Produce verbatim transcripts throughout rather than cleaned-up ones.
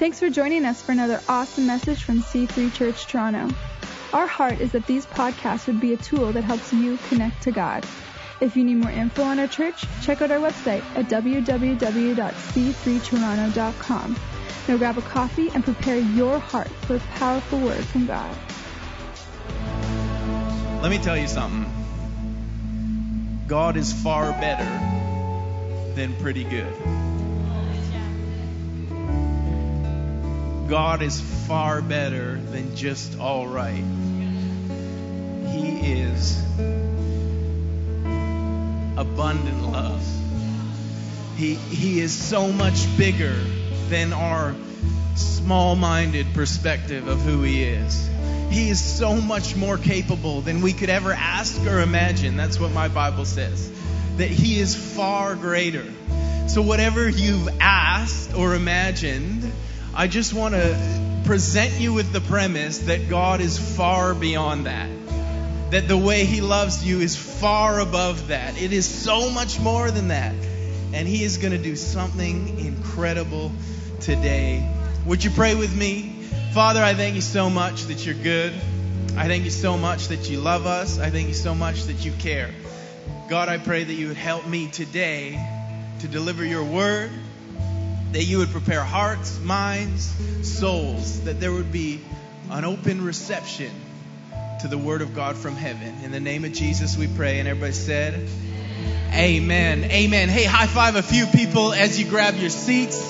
Thanks for joining us for another awesome message from C three Church Toronto. Our heart is that these podcasts would be a tool that helps you connect to God. If you need more info on our church, check out our website at w w w dot c three toronto dot com. Now grab a coffee and prepare your heart for a powerful word from God. Let me tell you something. God is far better than pretty good. God is far better than just all right. He is abundant love. He, he is so much bigger than our small-minded perspective of who He is. He is so much more capable than we could ever ask or imagine. That's what my Bible says. That He is far greater. So whatever you've asked or imagined, I just want to present you with the premise that God is far beyond that. That the way He loves you is far above that. It is so much more than that. And He is going to do something incredible today. Would you pray with me? Father, I thank You so much that You're good. I thank You so much that You love us. I thank You so much that You care. God, I pray that You would help me today to deliver Your word. That You would prepare hearts, minds, souls. That there would be an open reception to the word of God from heaven. In the name of Jesus we pray. And everybody said, Amen. Amen. Hey, high five a few people as you grab your seats.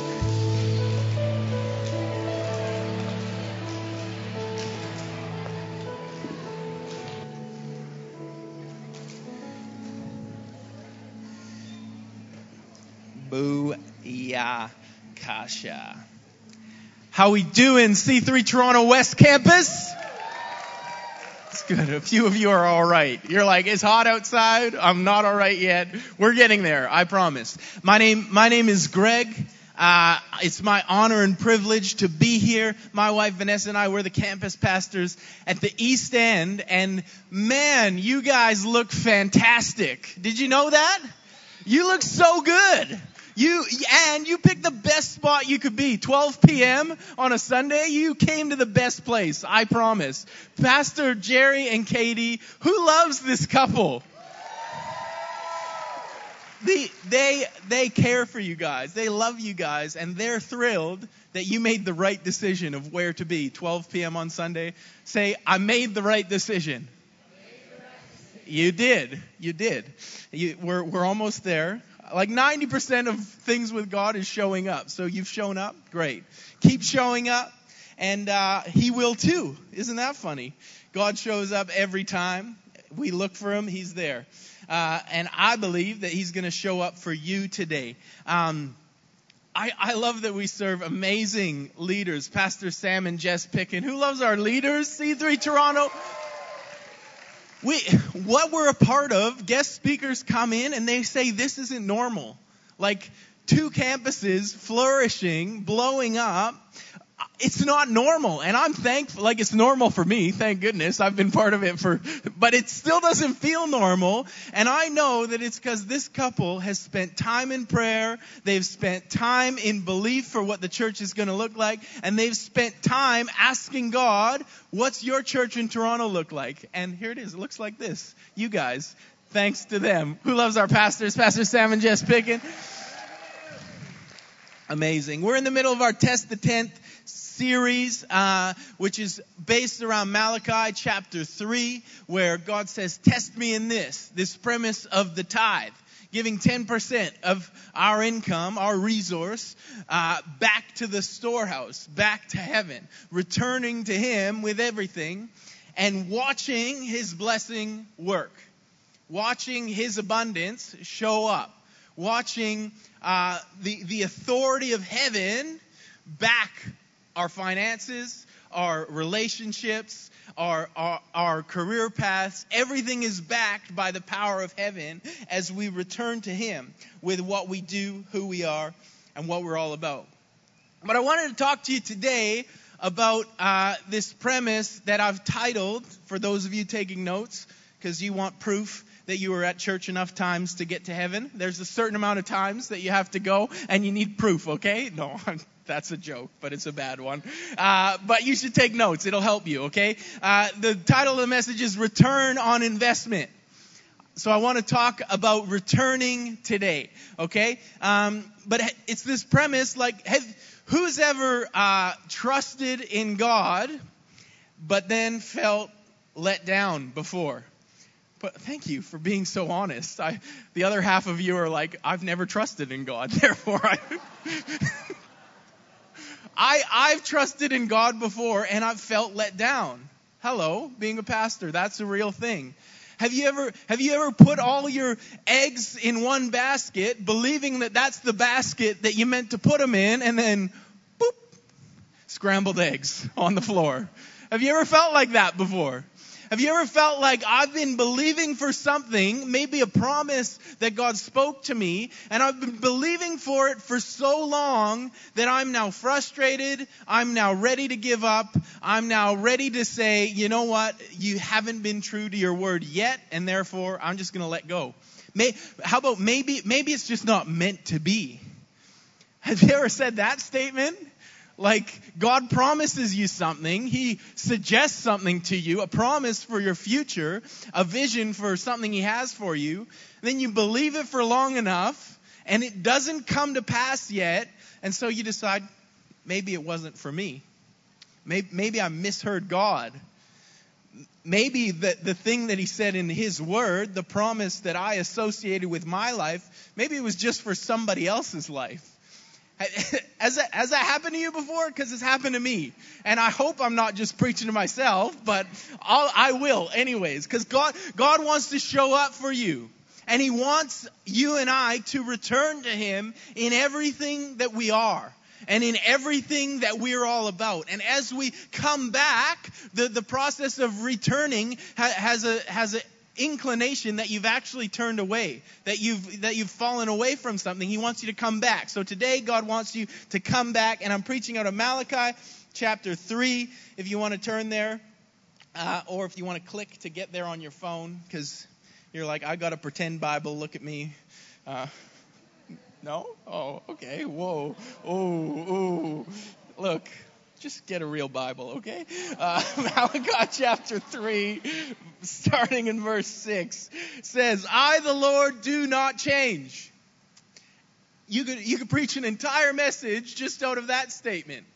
Booyah Kasha. How we doing, C three Toronto West Campus? It's good. A few of you are all right. You're like, it's hot outside. I'm not all right yet. We're getting there. I promise. My name, my name is Greg. Uh, it's my honor and privilege to be here. My wife Vanessa and I, we're the campus pastors at the East End. And man, you guys look fantastic. Did you know that? You look so good. You and you picked the best spot you could be. twelve p.m. on a Sunday. You came to the best place. I promise. Pastor Jerry and Katie, who loves this couple? They, they, they care for you guys. They love you guys. And they're thrilled that you made the right decision of where to be. twelve p.m. on Sunday. Say, I made the right decision. You did. You did. You, we're, we're almost there. Like ninety percent of things with God is showing up. So you've shown up. Great. Keep showing up. And uh, He will too. Isn't that funny? God shows up every time. We look for Him. He's there. Uh, and I believe that He's going to show up for you today. Um, I, I love that we serve amazing leaders. Pastor Sam and Jess Pickin. Who loves our leaders? C three Toronto. We, what we're a part of, guest speakers come in and they say this isn't normal. Like two campuses flourishing, blowing up. It's not normal. And I'm thankful, like it's normal for me, thank goodness. I've been part of it for, but it still doesn't feel normal. And I know that it's because this couple has spent time in prayer. They've spent time in belief for what the church is going to look like. And they've spent time asking God, what's your church in Toronto look like? And here it is. It looks like this. You guys, thanks to them. Who loves our pastors? Pastor Sam and Jess Pickin. Amazing. We're in the middle of our Test the Tenth series, uh, which is based around Malachi chapter three, where God says, test me in this, this premise of the tithe, giving ten percent of our income, our resource, uh, back to the storehouse, back to heaven, returning to Him with everything and watching His blessing work, watching His abundance show up, watching uh, the, the authority of heaven back our finances, our relationships, our, our our career paths. Everything is backed by the power of heaven as we return to Him with what we do, who we are, and what we're all about. But I wanted to talk to you today about uh, this premise that I've titled, for those of you taking notes, because you want proof that you were at church enough times to get to heaven. There's a certain amount of times that you have to go, and you need proof, okay? No, That's a joke, but it's a bad one. Uh, but you should take notes. It'll help you, okay? Uh, the title of the message is Return on Investment. So I want to talk about returning today, okay? Um, but it's this premise, like, have, who's ever uh, trusted in God, but then felt let down before? But thank you for being so honest. I, the other half of you are like, I've never trusted in God, therefore I... I, I've trusted in God before, and I've felt let down. Hello, being a pastor, that's a real thing. Have you ever have you ever put all your eggs in one basket, believing that that's the basket that you meant to put them in, and then, boop, scrambled eggs on the floor? Have you ever felt like that before? Have you ever felt like I've been believing for something, maybe a promise that God spoke to me, and I've been believing for it for so long that I'm now frustrated, I'm now ready to give up, I'm now ready to say, you know what, you haven't been true to your word yet, and therefore I'm just going to let go. May, how about maybe, maybe it's just not meant to be? Have you ever said that statement? Like, God promises you something. He suggests something to you, a promise for your future, a vision for something He has for you. Then you believe it for long enough, and it doesn't come to pass yet. And so you decide, maybe it wasn't for me. Maybe, maybe I misheard God. Maybe the, the thing that He said in His word, the promise that I associated with my life, maybe it was just for somebody else's life. Has that, has that happened to you before? Because it's happened to me. And I hope I'm not just preaching to myself, but I'll, I will anyways. Because God, God wants to show up for you. And He wants you and I to return to Him in everything that we are. And in everything that we're all about. And as we come back, the, the process of returning ha, has a has a inclination that you've actually turned away, that you've that you've fallen away from something. He wants you to come back. So today God wants you to come back, and I'm preaching out of Malachi chapter three, if you want to turn there, uh, or if you want to click to get there on your phone, because you're like, I got a pretend Bible, look at me. Uh, no? Oh, okay. Whoa. Oh, oh. Look. Just get a real Bible, okay? Uh, Malachi chapter three, starting in verse six, says, I, the Lord, do not change. You could, you could preach an entire message just out of that statement.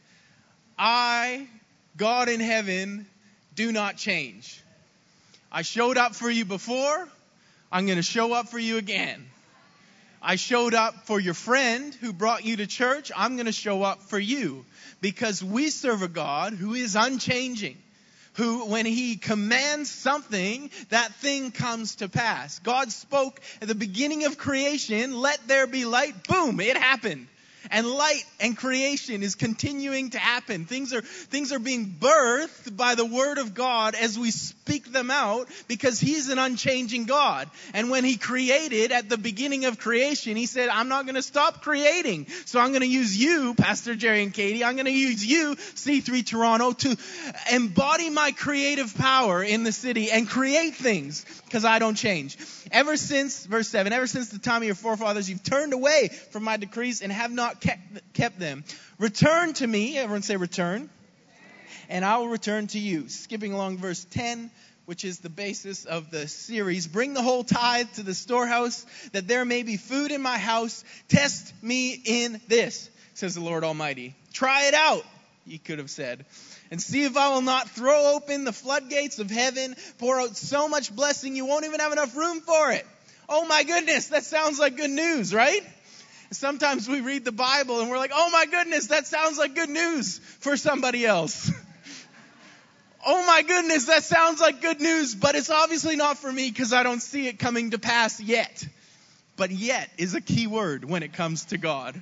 I, God in heaven, do not change. I showed up for you before. I'm going to show up for you again. I showed up for your friend who brought you to church. I'm going to show up for you. Because we serve a God who is unchanging. Who, when He commands something, that thing comes to pass. God spoke at the beginning of creation, let there be light. Boom, it happened. And light and creation is continuing to happen. Things are things are being birthed by the Word of God as we speak them out, because He's an unchanging God. And when He created at the beginning of creation, He said, I'm not going to stop creating. So I'm going to use you, Pastor Jerry and Katie. I'm going to use you, C three Toronto, to embody my creative power in the city and create things, because I don't change. Ever since, verse seven, ever since the time of your forefathers, you've turned away from my decrees and have not kept, kept them. Return to me. Everyone say return. And I will return to you. Skipping along verse ten, which is the basis of the series. Bring the whole tithe to the storehouse, that there may be food in my house. Test me in this, says the Lord Almighty. Try it out, he could have said. And see if I will not throw open the floodgates of heaven, pour out so much blessing you won't even have enough room for it. Oh my goodness, that sounds like good news, right? Sometimes we read the Bible and we're like, oh my goodness, that sounds like good news for somebody else. Oh my goodness, that sounds like good news, but it's obviously not for me because I don't see it coming to pass yet. But yet is a key word when it comes to God.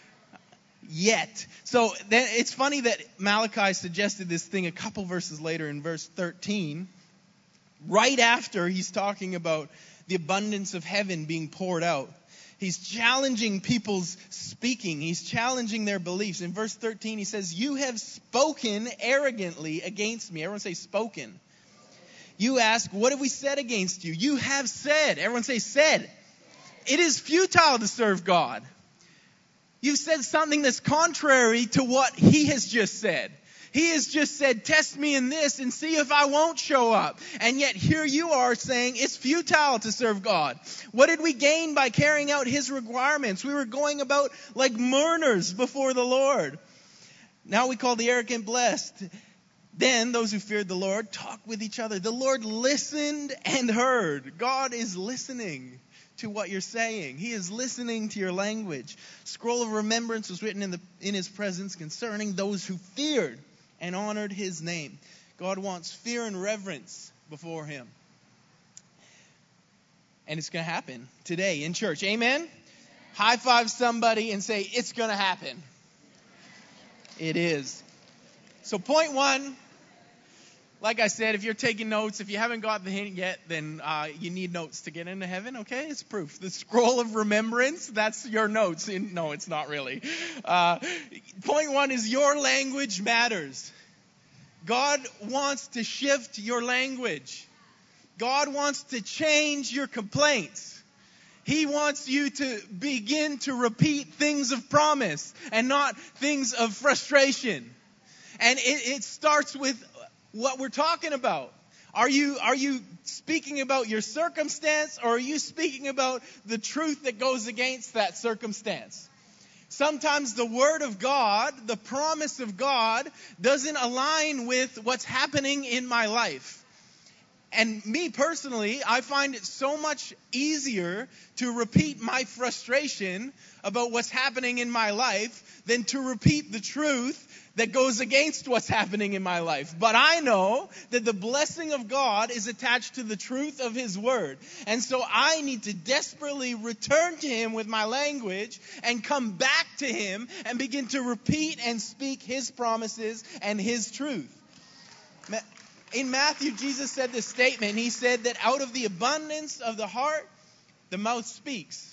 Yet. So then it's funny that Malachi suggested this thing a couple verses later in verse thirteen, right after he's talking about the abundance of heaven being poured out. He's challenging people's speaking. He's challenging their beliefs. In verse thirteen, he says, you have spoken arrogantly against me. Everyone say spoken. You ask, what have we said against you? You have said. Everyone say said. It is futile to serve God. You've said something that's contrary to what he has just said. He has just said, test me in this and see if I won't show up. And yet here you are saying it's futile to serve God. What did we gain by carrying out his requirements? We were going about like mourners before the Lord. Now we call the arrogant blessed. Then those who feared the Lord talked with each other. The Lord listened and heard. God is listening to what you're saying. He is listening to your language. Scroll of remembrance was written in the in his presence concerning those who feared and honored his name. God wants fear and reverence before him. And it's going to happen today in church. Amen? High five somebody and say, it's going to happen. It is. So point one, like I said, if you're taking notes, if you haven't got the hint yet, then uh, you need notes to get into heaven, okay? It's proof. The scroll of remembrance, that's your notes. In, no, it's not really. Uh, point one is your language matters. God wants to shift your language. God wants to change your complaints. He wants you to begin to repeat things of promise and not things of frustration. And it, it starts with what we're talking about. Are you, are you speaking about your circumstance, or are you speaking about the truth that goes against that circumstance? Sometimes the word of God, the promise of God, doesn't align with what's happening in my life. And me personally, I find it so much easier to repeat my frustration about what's happening in my life than to repeat the truth that goes against what's happening in my life. But I know that the blessing of God is attached to the truth of his word. And so I need to desperately return to him with my language and come back to him and begin to repeat and speak his promises and his truth. In Matthew, Jesus said this statement. He said that out of the abundance of the heart, the mouth speaks.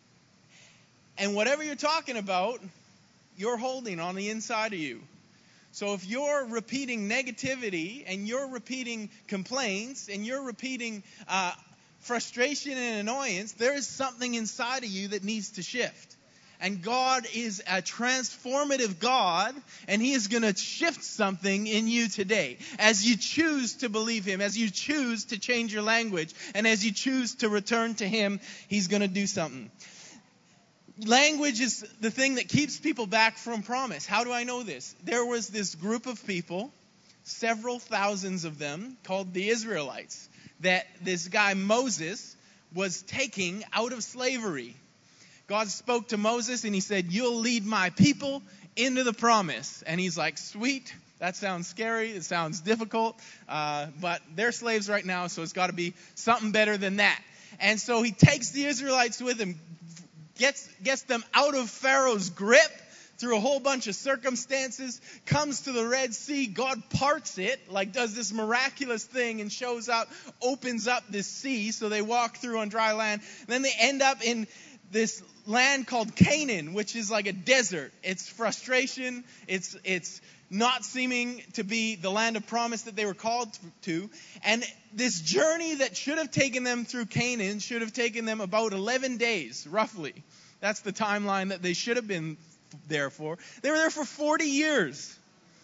And whatever you're talking about, you're holding on the inside of you. So if you're repeating negativity and you're repeating complaints and you're repeating uh, frustration and annoyance, there is something inside of you that needs to shift. And God is a transformative God, and he is going to shift something in you today. As you choose to believe him, as you choose to change your language, and as you choose to return to him, he's going to do something. Language is the thing that keeps people back from promise. How do I know this? There was this group of people, several thousands of them, called the Israelites, that this guy Moses was taking out of slavery. God spoke to Moses and he said, you'll lead my people into the promise. And he's like, sweet, that sounds scary, it sounds difficult, uh, but they're slaves right now, so it's got to be something better than that. And so he takes the Israelites with him, Gets, gets them out of Pharaoh's grip through a whole bunch of circumstances, comes to the Red Sea, God parts it, like does this miraculous thing and shows up, opens up this sea so they walk through on dry land. And then they end up in this land called Canaan, which is like a desert. It's frustration, it's it's not seeming to be the land of promise that they were called to. And this journey that should have taken them through Canaan should have taken them about eleven days, roughly. That's the timeline that they should have been there for. They were there for forty years.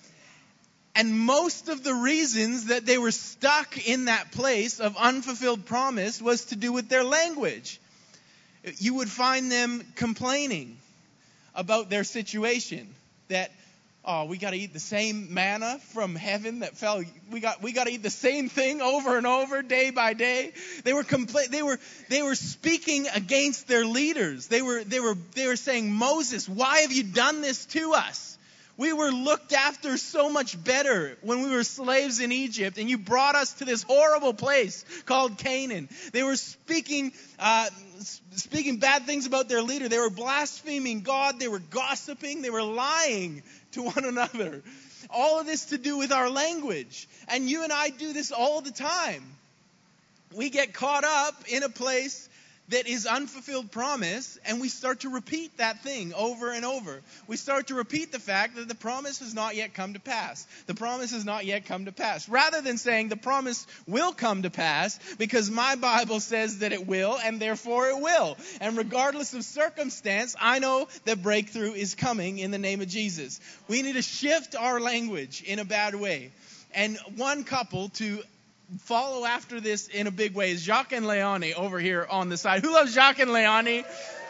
And most of the reasons that they were stuck in that place of unfulfilled promise was to do with their language. You would find them complaining about their situation, that oh, we got to eat the same manna from heaven that fell. We got we got to eat the same thing over and over, day by day. They were compla- They were they were speaking against their leaders. They were they were they were saying, Moses, why have you done this to us? We were looked after so much better when we were slaves in Egypt, and you brought us to this horrible place called Canaan. They were speaking uh, speaking bad things about their leader. They were blaspheming God. They were gossiping. They were lying to one another. All of this to do with our language. And you and I do this all the time. We get caught up in a place that is unfulfilled promise, and we start to repeat that thing over and over. We start to repeat the fact that the promise has not yet come to pass. The promise has not yet come to pass. Rather than saying the promise will come to pass because my Bible says that it will, and therefore it will. And regardless of circumstance, I know that breakthrough is coming in the name of Jesus. We need to shift our language in a bad way. And one couple to follow after this in a big way is Jacques and Leonie over here on the side. Who loves Jacques and Leonie?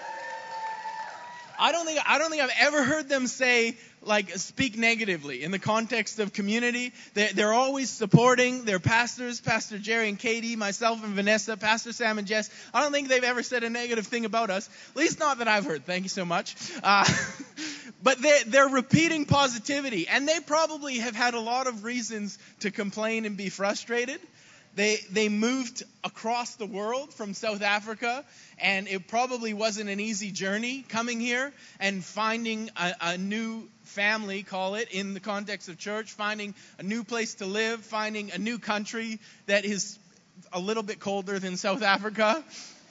I don't think I don't think I've ever heard them say, like, speak negatively in the context of community. They're, they're always supporting their pastors, Pastor Jerry and Katie, myself and Vanessa, Pastor Sam and Jess. I don't think they've ever said a negative thing about us, at least not that I've heard. Thank you so much. Uh, but they're, they're repeating positivity, and they probably have had a lot of reasons to complain and be frustrated. They they moved across the world from South Africa, and it probably wasn't an easy journey coming here and finding a, a new family, call it, in the context of church, finding a new place to live, finding a new country that is a little bit colder than South Africa.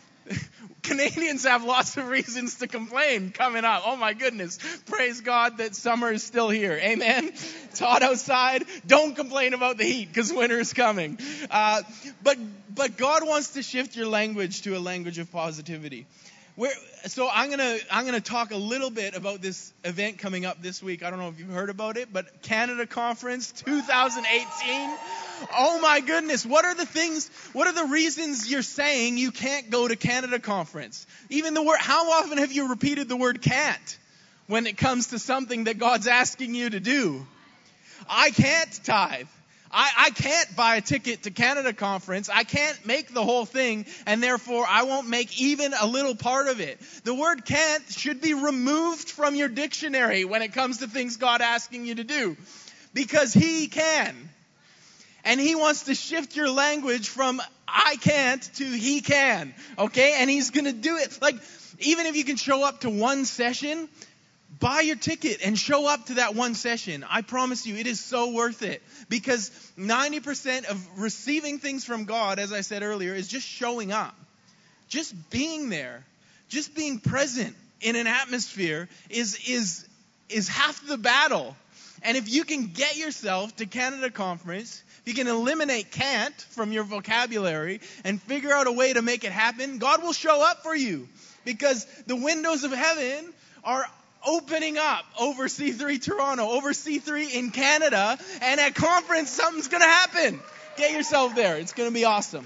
Canadians have lots of reasons to complain coming up. Oh my goodness. Praise God that summer is still here. Amen. It's hot outside. Don't complain about the heat because winter is coming. Uh, but but God wants to shift your language to a language of positivity. We're, so I'm gonna I'm gonna talk a little bit about this event coming up this week. I don't know if you've heard about it, but Canada Conference twenty eighteen. Oh my goodness, what are the things, what are the reasons you're saying you can't go to Canada Conference? Even the word, how often have you repeated the word can't when it comes to something that God's asking you to do? I can't tithe. I, I can't buy a ticket to Canada Conference. I can't make the whole thing, and therefore I won't make even a little part of it. The word can't should be removed from your dictionary when it comes to things God asking you to do, because He can. And He wants to shift your language from I can't to He can. Okay? And He's going to do it. Like, even if you can show up to one session, buy your ticket and show up to that one session. I promise you, it is so worth it. Because ninety percent of receiving things from God, as I said earlier, is just showing up. Just being there. Just being present in an atmosphere is, is, is half the battle. And if you can get yourself to Canada Conference, if you can eliminate can't from your vocabulary and figure out a way to make it happen, God will show up for you. Because the windows of heaven are opening up over C three Toronto, over C three in Canada, and at conference something's going to happen. Get yourself there. It's going to be awesome.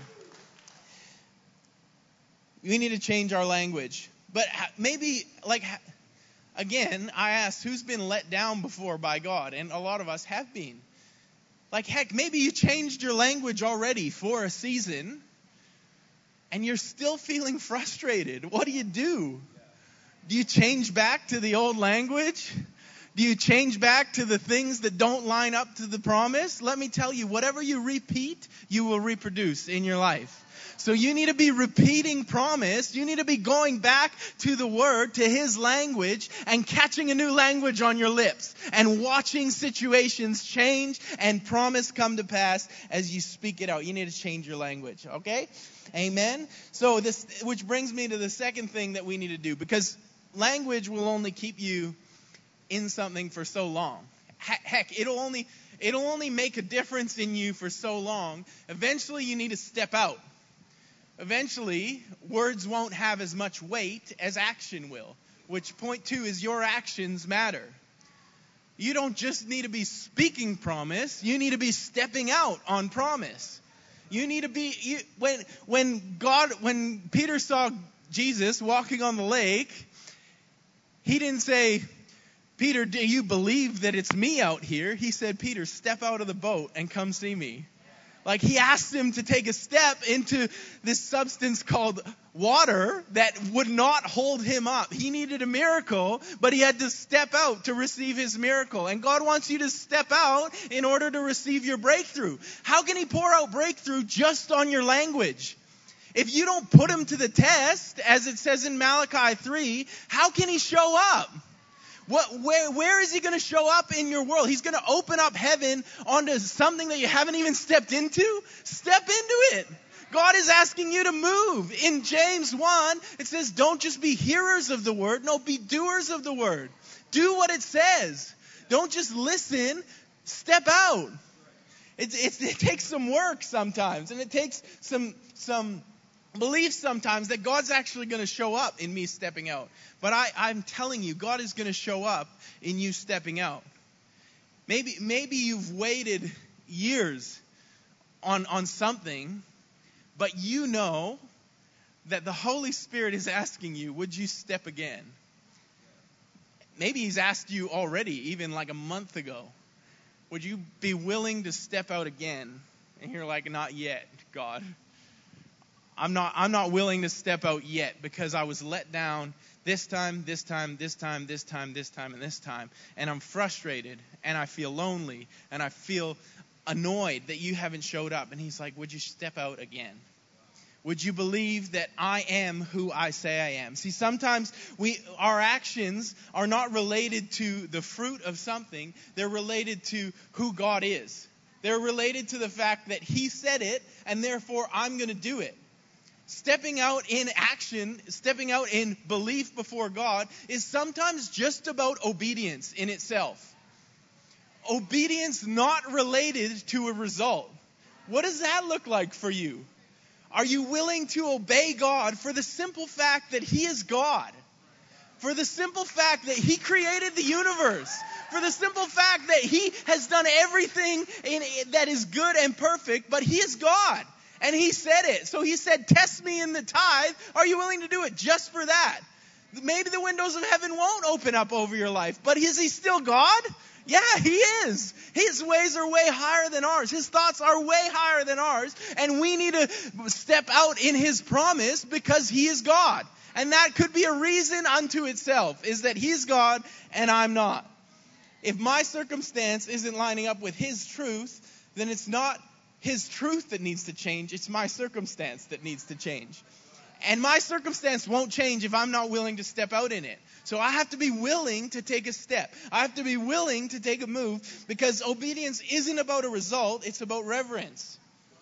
We need to change our language. But maybe, like, again, I asked, who's been let down before by God? And a lot of us have been. Like, heck, maybe you changed your language already for a season, and you're still feeling frustrated. What do you do? Do you change back to the old language? Do you change back to the things that don't line up to the promise? Let me tell you, whatever you repeat, you will reproduce in your life. So you need to be repeating promise. You need to be going back to the Word, to His language, and catching a new language on your lips and watching situations change and promise come to pass as you speak it out. You need to change your language, okay? Amen? So this, which brings me to the second thing that we need to do, because language will only keep you in something for so long. Heck, it'll only, it'll only make a difference in you for so long. Eventually, you need to step out. Eventually, words won't have as much weight as action will, which point two is your actions matter. You don't just need to be speaking promise, you need to be stepping out on promise. You need to be, you, when, when God, when Peter saw Jesus walking on the lake, He didn't say, Peter, do you believe that it's me out here? He said, Peter, step out of the boat and come see me. Like, He asked him to take a step into this substance called water that would not hold him up. He needed a miracle, but he had to step out to receive his miracle. And God wants you to step out in order to receive your breakthrough. How can He pour out breakthrough just on your language? If you don't put Him to the test, as it says in Malachi three, how can He show up? What, where, where is He going to show up in your world? He's going to open up heaven onto something that you haven't even stepped into? Step into it. God is asking you to move. In James one, it says, don't just be hearers of the word. No, be doers of the word. Do what it says. Don't just listen. Step out. It, it, it takes some work sometimes. And it takes some, some belief sometimes that God's actually going to show up in me stepping out. But I, I'm telling you, God is going to show up in you stepping out. Maybe, maybe you've waited years on, on something, but you know that the Holy Spirit is asking you, would you step again? Maybe He's asked you already, even like a month ago. Would you be willing to step out again? And you're like, not yet, God. I'm not, I'm not willing to step out yet because I was let down this time, this time, this time, this time, this time, and this time. And I'm frustrated, and I feel lonely, and I feel annoyed that you haven't showed up. And He's like, would you step out again? Would you believe that I am who I say I am? See, sometimes we, our actions are not related to the fruit of something. They're related to who God is. They're related to the fact that He said it, and therefore I'm going to do it. Stepping out in action, stepping out in belief before God is sometimes just about obedience in itself. Obedience not related to a result. What does that look like for you? Are you willing to obey God for the simple fact that He is God? For the simple fact that He created the universe? For the simple fact that He has done everything in, that is good and perfect, but He is God. And He said it. So He said, test me in the tithe. Are you willing to do it just for that? Maybe the windows of heaven won't open up over your life, but is He still God? Yeah, He is. His ways are way higher than ours. His thoughts are way higher than ours. And we need to step out in His promise because He is God. And that could be a reason unto itself, is that He's God and I'm not. If my circumstance isn't lining up with His truth, then it's not His truth that needs to change. It's my circumstance that needs to change. And my circumstance won't change if I'm not willing to step out in it. So I have to be willing to take a step. I have to be willing to take a move, because obedience isn't about a result. It's about reverence.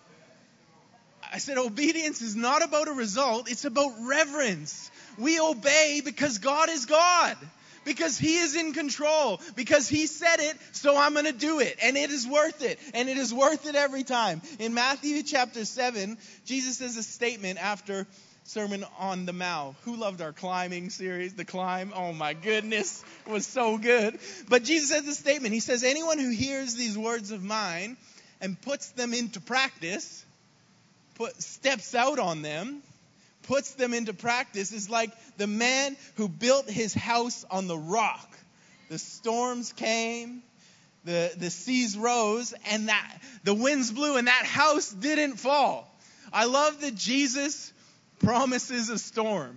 I said obedience is not about a result. It's about reverence. We obey because God is God. Because He is in control. Because He said it, so I'm going to do it. And it is worth it. And it is worth it every time. In Matthew chapter seven, Jesus says a statement after Sermon on the Mount. Who loved our climbing series, The Climb? Oh my goodness, it was so good. But Jesus says a statement. He says, anyone who hears these words of mine and puts them into practice, put, steps out on them, puts them into practice, is like the man who built his house on the rock. The storms came, the, the seas rose, and that the winds blew, and that house didn't fall. I love that Jesus promises a storm.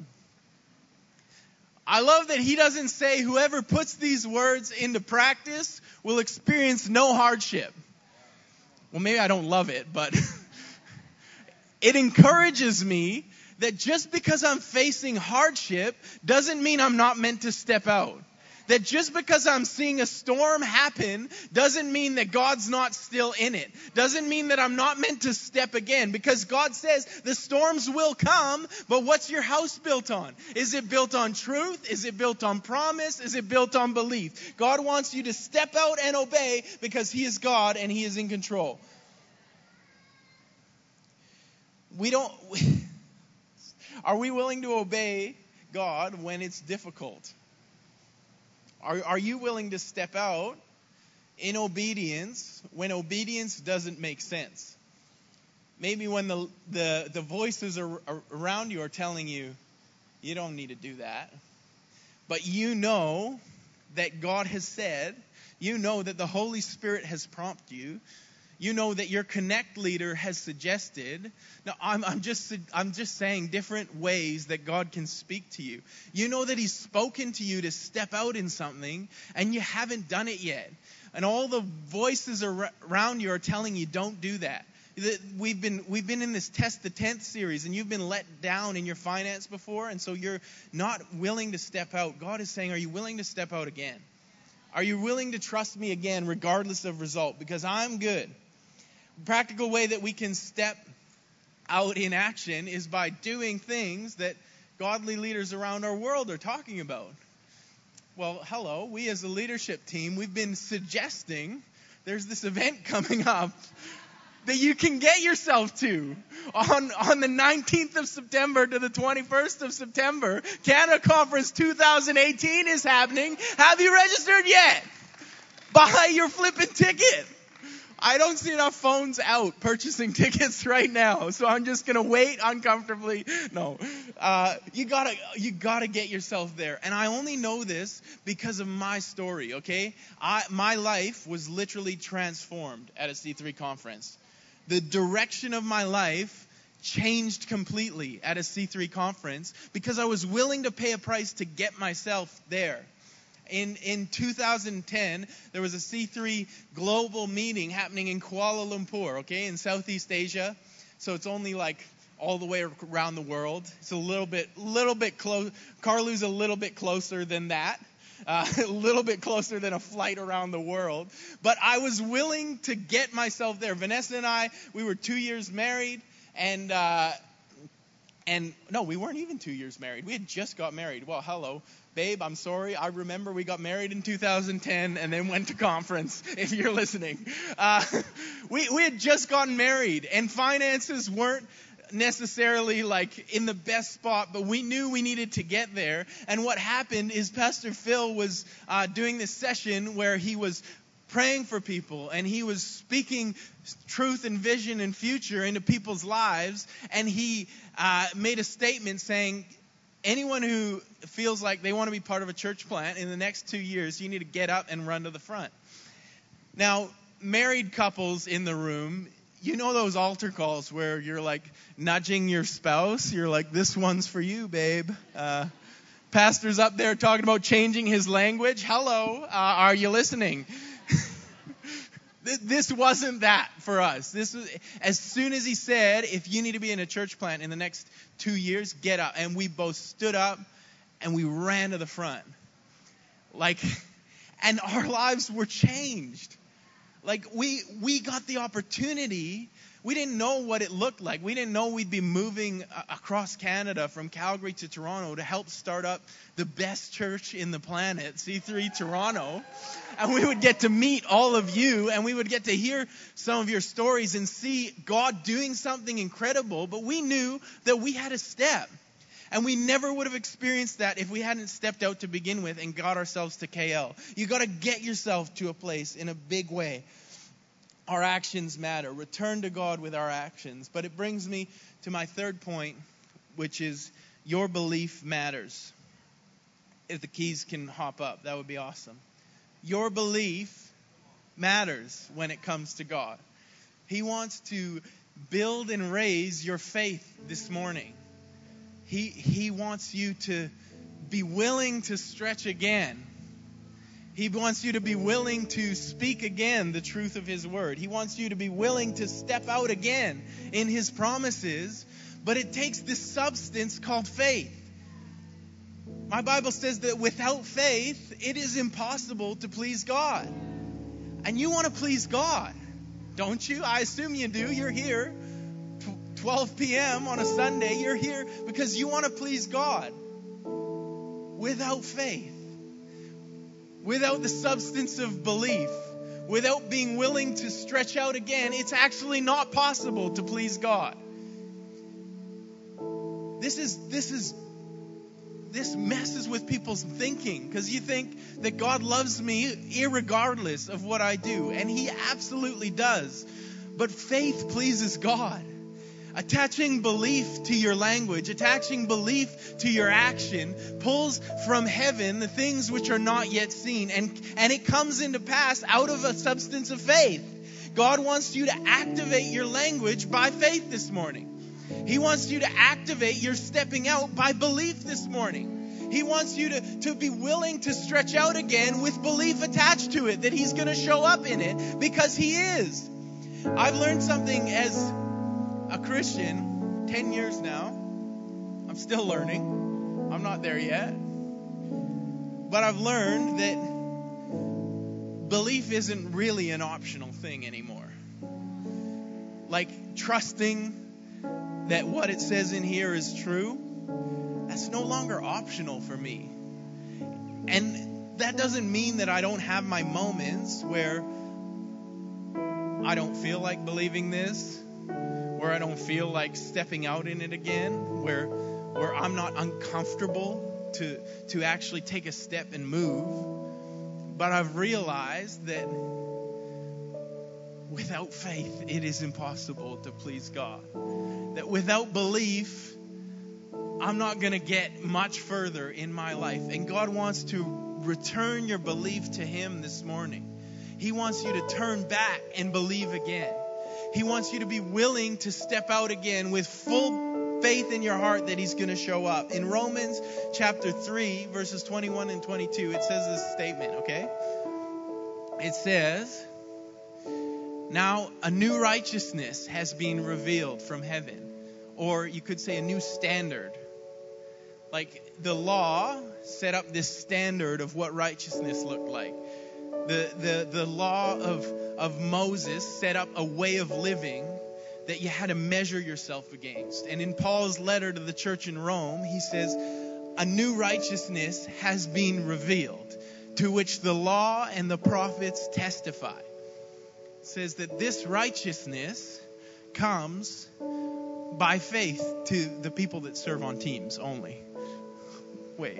I love that He doesn't say whoever puts these words into practice will experience no hardship. Well, maybe I don't love it, but it encourages me that just because I'm facing hardship doesn't mean I'm not meant to step out. That just because I'm seeing a storm happen doesn't mean that God's not still in it. Doesn't mean that I'm not meant to step again. Because God says the storms will come, but what's your house built on? Is it built on truth? Is it built on promise? Is it built on belief? God wants you to step out and obey because He is God and He is in control. We don't... Are we willing to obey God when it's difficult? Are, are you willing to step out in obedience when obedience doesn't make sense? Maybe when the, the, the voices are, are around you are telling you, you don't need to do that. But you know that God has said, you know that the Holy Spirit has prompted you, you know that your Connect leader has suggested. Now, I'm, I'm just I'm just saying different ways that God can speak to you. You know that He's spoken to you to step out in something, and you haven't done it yet. And all the voices around you are telling you, don't do that. We've been we've been in this Test the Tenth series, and you've been let down in your finance before, and so you're not willing to step out. God is saying, are you willing to step out again? Are you willing to trust me again, regardless of result? Because I'm good. Practical way that we can step out in action is by doing things that godly leaders around our world are talking about. Well, hello, we as a leadership team, we've been suggesting there's this event coming up that you can get yourself to on, on the nineteenth of September to the twenty-first of September. Canada Conference two thousand eighteen is happening. Have you registered yet? Buy your flipping ticket. I don't see enough phones out purchasing tickets right now, so I'm just gonna wait uncomfortably. No, uh, you gotta you gotta get yourself there, and I only know this because of my story. Okay, I, my life was literally transformed at a C three conference. The direction of my life changed completely at a C three conference because I was willing to pay a price to get myself there. In in two thousand ten, there was a C three global meeting happening in Kuala Lumpur, okay, in Southeast Asia. So it's only like all the way around the world. It's a little bit, little bit close. Carlu's a little bit closer than that, uh, a little bit closer than a flight around the world. But I was willing to get myself there. Vanessa and I, we were two years married, and uh, and no, we weren't even two years married. We had just got married. Well, hello. Babe, I'm sorry. I remember we got married in two thousand ten and then went to conference, if you're listening. Uh, we, we had just gotten married, and finances weren't necessarily like in the best spot, but we knew we needed to get there. And what happened is Pastor Phil was uh, doing this session where he was praying for people, and he was speaking truth and vision and future into people's lives. And he uh, made a statement saying, anyone who feels like they want to be part of a church plant in the next two years, you need to get up and run to the front. Now, married couples in the room, you know those altar calls where you're like nudging your spouse. You're like, this one's for you, babe. Uh, pastor's up there talking about changing his language. Hello, uh, are you listening? This wasn't that for us. This was, as soon as he said, if you need to be in a church plant in the next two years, get up. And we both stood up and we ran to the front. Like, and our lives were changed. Like, we we got the opportunity. We didn't know what it looked like. We didn't know we'd be moving across Canada from Calgary to Toronto to help start up the best church in the planet, C three Toronto. And we would get to meet all of you, and we would get to hear some of your stories and see God doing something incredible. But we knew that we had a step. And we never would have experienced that if we hadn't stepped out to begin with and got ourselves to K L. You got to get yourself to a place in a big way. Our actions matter. Return to God with our actions. But it brings me to my third point, which is your belief matters. If the keys can hop up, that would be awesome. Your belief matters when it comes to God. He wants to build and raise your faith this morning. He, he wants you to be willing to stretch again. He wants you to be willing to speak again the truth of His word. He wants you to be willing to step out again in His promises. But it takes this substance called faith. My Bible says that without faith, it is impossible to please God. And you want to please God, don't you? I assume you do. You're here. twelve p.m. on a Sunday, you're here because you want to please God. Without faith, without the substance of belief, without being willing to stretch out again, it's actually not possible to please God. This is this is this messes with people's thinking, because you think that God loves me irregardless of what I do, and He absolutely does. But faith pleases God. Attaching belief to your language, attaching belief to your action pulls from heaven the things which are not yet seen. And, and it comes into pass out of a substance of faith. God wants you to activate your language by faith this morning. He wants you to activate your stepping out by belief this morning. He wants you to, to be willing to stretch out again with belief attached to it, that He's going to show up in it, because He is. I've learned something as a Christian, ten years now. I'm still learning. I'm not there yet. But I've learned that belief isn't really an optional thing anymore. Like trusting that what it says in here is true, that's no longer optional for me. And that doesn't mean that I don't have my moments where I don't feel like believing this, where I don't feel like stepping out in it again, where where I'm not uncomfortable to to actually take a step and move. But I've realized that without faith, it is impossible to please God. That without belief, I'm not going to get much further in my life. And God wants to return your belief to Him this morning. He wants you to turn back and believe again. He wants you to be willing to step out again with full faith in your heart that He's going to show up. In Romans chapter three, verses twenty-one and twenty-two, it says this statement, okay? It says, now a new righteousness has been revealed from heaven. Or you could say a new standard. Like the law set up this standard of what righteousness looked like. The, the, the law of, of Moses set up a way of living that you had to measure yourself against. And in Paul's letter to the church in Rome, he says, a new righteousness has been revealed, to which the law and the prophets testify. It says that this righteousness comes by faith to the people that serve on teams only. Wait,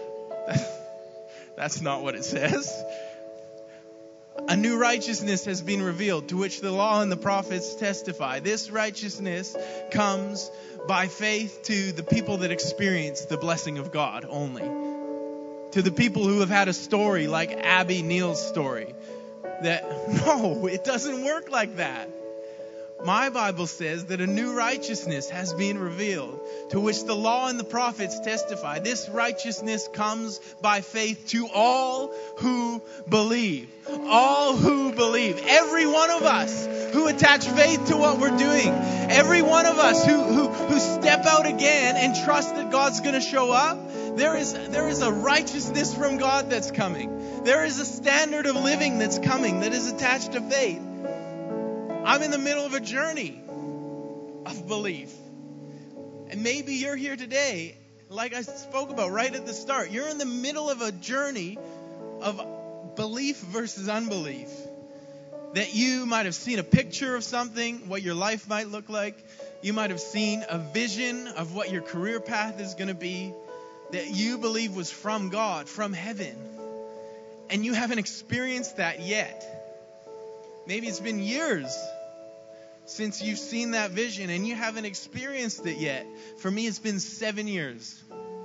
that's not what it says. A new righteousness has been revealed, to which the law and the prophets testify. This righteousness comes by faith to the people that experience the blessing of God only. To the people who have had a story like Abby Neal's story. That, no, it doesn't work like that. My Bible says that a new righteousness has been revealed, to which the law and the prophets testify. This righteousness comes by faith to all who believe. All who believe. Every one of us who attach faith to what we're doing. Every one of us who, who, who step out again and trust that God's going to show up. There is, there is a righteousness from God that's coming. There is a standard of living that's coming that is attached to faith. I'm in the middle of a journey of belief. And maybe you're here today, like I spoke about right at the start. You're in the middle of a journey of belief versus unbelief. That you might have seen a picture of something, what your life might look like. You might have seen a vision of what your career path is going to be. That you believe was from God, from heaven. And you haven't experienced that yet. Maybe it's been years since you've seen that vision and you haven't experienced it yet. For me, it's been seven years.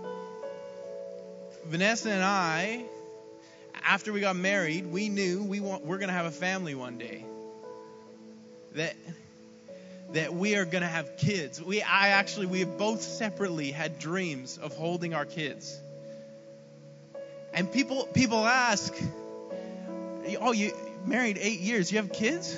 Vanessa and I, after we got married, we knew we want, we're going to have a family one day. That that we are going to have kids. We, I actually, we both separately had dreams of holding our kids. And people, people ask, oh, you married eight years, you have kids?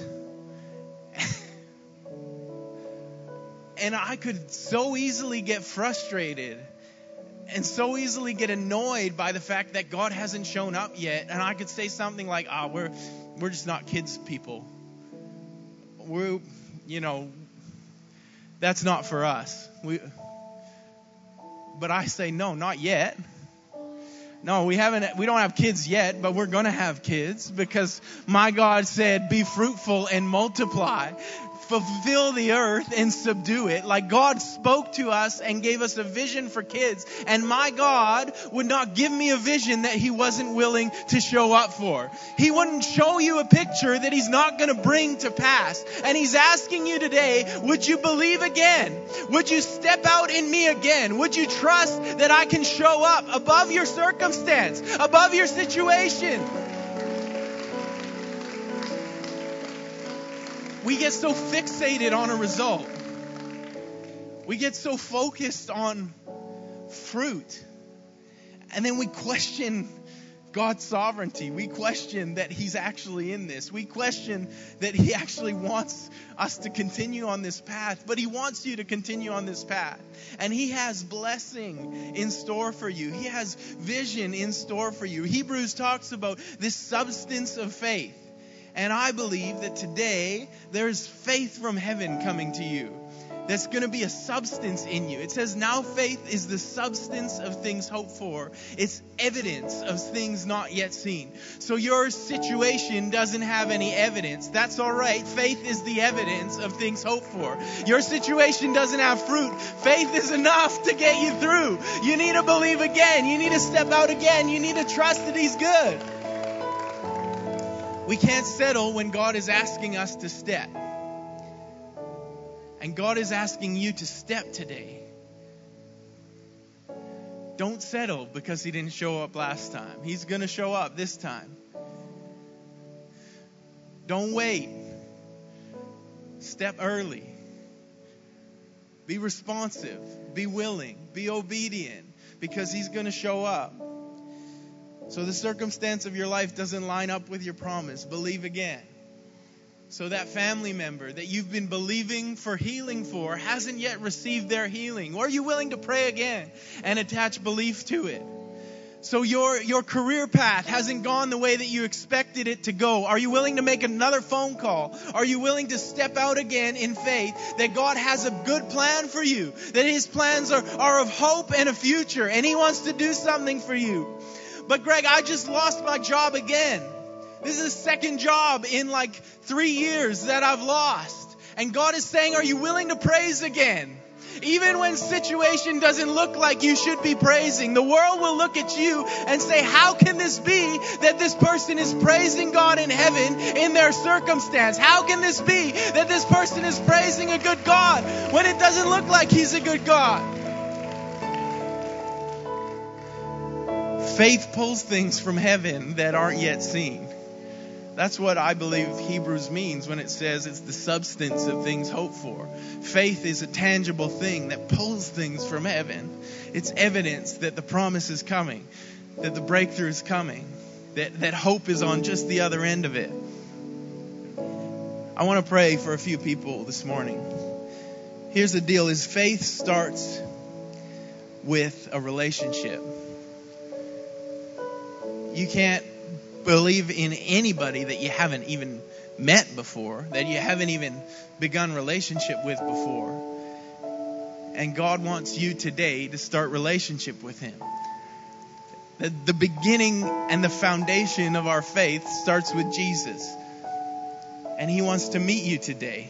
And I could so easily get frustrated and so easily get annoyed by the fact that God hasn't shown up yet. And I could say something like, ah, oh, we're, we're just not kids people. We're, you know, that's not for us. We, but I say, no, not yet. No, we haven't, we don't have kids yet, but we're going to have kids because my God said, be fruitful and multiply. Fulfill the earth and subdue it. Like God spoke to us and gave us a vision for kids. And my God would not give me a vision that He wasn't willing to show up for. He wouldn't show you a picture that He's not going to bring to pass. And He's asking you today, would you believe again? Would you step out in me again? Would you trust that I can show up above your circumstance, above your situation? We get so fixated on a result. We get so focused on fruit. And then we question God's sovereignty. We question that He's actually in this. We question that He actually wants us to continue on this path. But He wants you to continue on this path. And He has blessing in store for you. He has vision in store for you. Hebrews talks about this substance of faith. And I believe that today there's faith from heaven coming to you. that's going to be a substance in you. It says, now faith is the substance of things hoped for. It's evidence of things not yet seen. So your situation doesn't have any evidence. That's all right. Faith is the evidence of things hoped for. Your situation doesn't have fruit. Faith is enough to get you through. You need to believe again. You need to step out again. You need to trust that He's good. We can't settle when God is asking us to step. And God is asking you to step today. Don't settle because He didn't show up last time. He's going to show up this time. Don't wait. Step early. Be responsive. Be willing. Be obedient, because He's going to show up. So the circumstance of your life doesn't line up with your promise. Believe again. So that family member that you've been believing for healing for hasn't yet received their healing. Or are you willing to pray again and attach belief to it? So your, your career path hasn't gone the way that you expected it to go. Are you willing to make another phone call? Are you willing to step out again in faith that God has a good plan for you? That His plans are, are of hope and a future, and He wants to do something for you. But Greg, I just lost my job again. This is the second job in like three years that I've lost. And God is saying, are you willing to praise again? Even when situation doesn't look like you should be praising, the world will look at you and say, how can this be that this person is praising God in heaven in their circumstance? How can this be that this person is praising a good God when it doesn't look like He's a good God? Faith pulls things from heaven that aren't yet seen. That's what I believe Hebrews means when it says it's the substance of things hoped for. Faith is a tangible thing that pulls things from heaven. It's evidence that the promise is coming, that the breakthrough is coming, that, that hope is on just the other end of it. I want to pray for a few people this morning. Here's the deal, is faith starts with a relationship. You can't believe in anybody that you haven't even met before, that you haven't even begun relationship with before. And God wants you today to start relationship with Him. The, the beginning and the foundation of our faith starts with Jesus. And He wants to meet you today.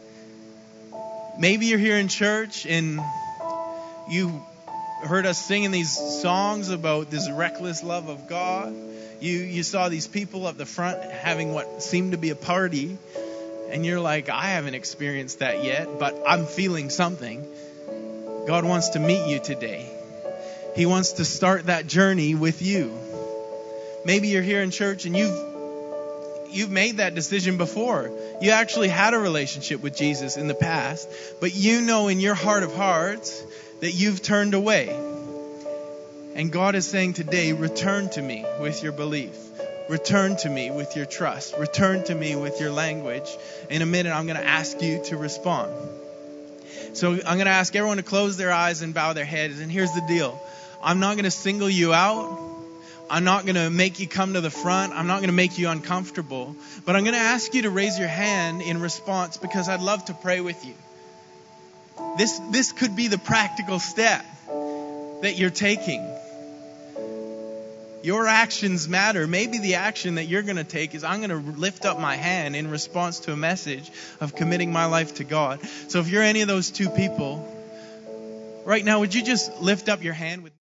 Maybe you're here in church and you heard us singing these songs about this reckless love of God. You you saw these people up the front having what seemed to be a party, and you're like, I haven't experienced that yet, but I'm feeling something. God wants to meet you today. He wants to start that journey with you. Maybe you're here in church and you've you've made that decision before. You actually had a relationship with Jesus in the past, but you know in your heart of hearts that you've turned away. And God is saying today, return to me with your belief. Return to me with your trust. Return to me with your language. In a minute, I'm going to ask you to respond. So I'm going to ask everyone to close their eyes and bow their heads. And here's the deal. I'm not going to single you out. I'm not going to make you come to the front. I'm not going to make you uncomfortable. But I'm going to ask you to raise your hand in response, because I'd love to pray with you. This, this could be the practical step that you're taking. Your actions matter. Maybe the action that you're going to take is, I'm going to lift up my hand in response to a message of committing my life to God. So if you're any of those two people, right now, would you just lift up your hand with